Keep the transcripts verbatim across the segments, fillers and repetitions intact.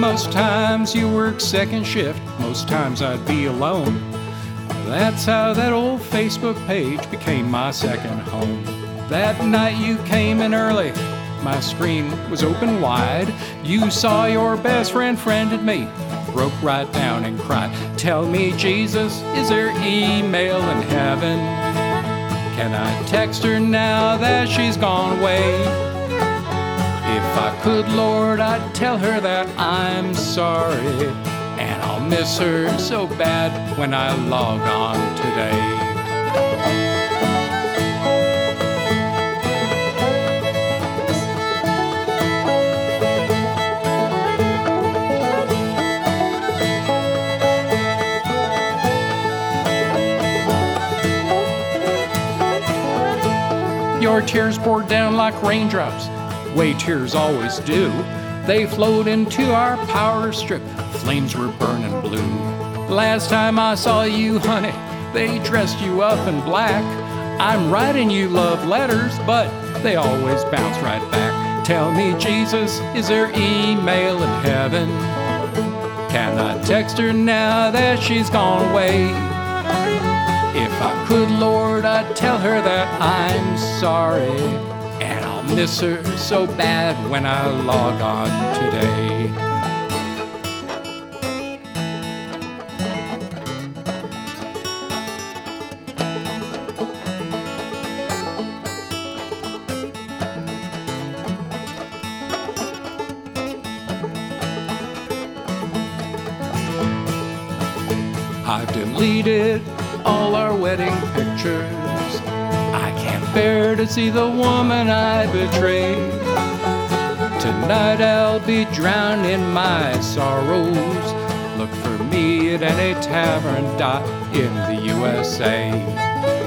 Most times you work second shift, most times I'd be alone. That's how that old Facebook page became my second home. That night you came in early, my screen was open wide. You saw your best friend friended me, broke right down and cried. Tell me, Jesus, is there email in heaven? Can I text her now that she's gone away? If I could, Lord, I'd tell her that I'm sorry, and I'll miss her so bad when I log on today. Your tears poured down like raindrops, way tears always do. They flowed into our power strip, flames were burning blue. Last time I saw you, honey, they dressed you up in black. I'm writing you love letters, but they always bounce right back. Tell me, Jesus, is there email in heaven? Can I text her now that she's gone away? If I could, Lord, I'd tell her that I'm sorry, and I'll miss her so bad when I log on today. I've deleted all our wedding pictures. I can't bear to see the woman I betrayed. Tonight I'll be drowned in my sorrows. Look for me at any tavern dot in the U S A.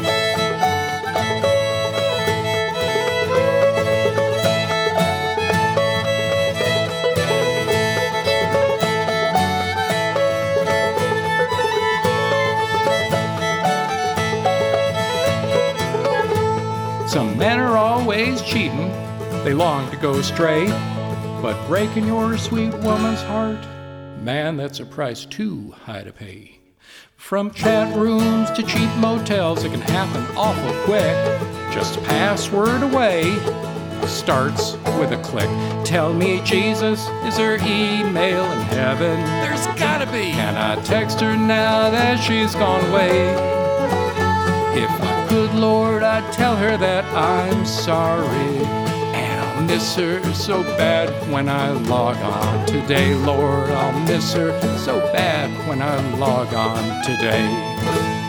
Some men are always cheating, they long to go astray, but breaking your sweet woman's heart, man, that's a price too high to pay. From chat rooms to cheap motels, it can happen awful quick. Just password away, starts with a click. Tell me, Jesus, is there email in heaven? There's gotta be. Can I text her now that she's gone away? If I could, Lord, I'd tell her that I'm sorry, and I'll miss her so bad when I log on today. Lord, I'll miss her so bad when I log on today.